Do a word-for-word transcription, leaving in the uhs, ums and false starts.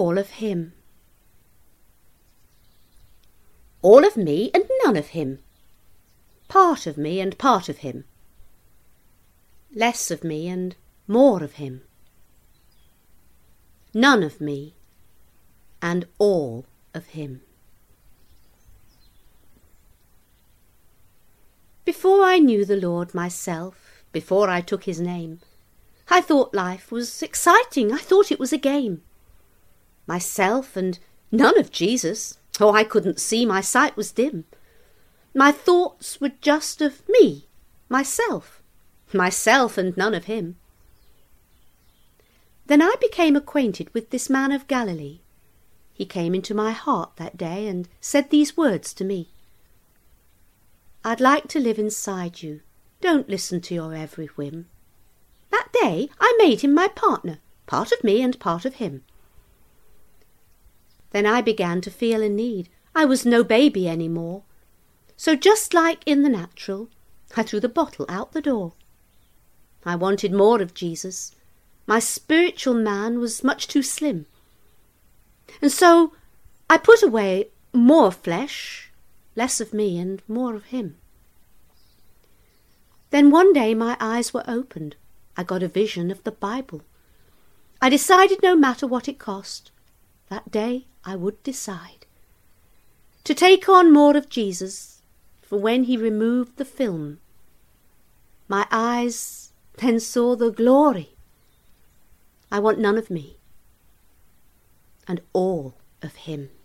all of him. All of me and none of him. Part of me and part of him. Less of me and more of him. None of me and all of him. Before I knew the Lord myself, before I took his name, I thought life was exciting, I thought it was a game. Myself and none of Jesus, oh, I couldn't see, my sight was dim. My thoughts were just of me, myself, myself and none of him. Then I became acquainted with this man of Galilee. He came into my heart that day and said these words to me. I'd like to live inside you, don't listen to your every whim. That day I made him my partner, part of me and part of him. Then I began to feel a need. I was no baby any more. So just like in the natural, I threw the bottle out the door. I wanted more of Jesus. My spiritual man was much too slim. And so I put away more flesh, less of me and more of him. Then one day my eyes were opened. I got a vision of the Bible. I decided no matter what it cost, that day I would decide to take on more of Jesus, for when he removed the film, my eyes then saw the glory. I want none of me and all of him.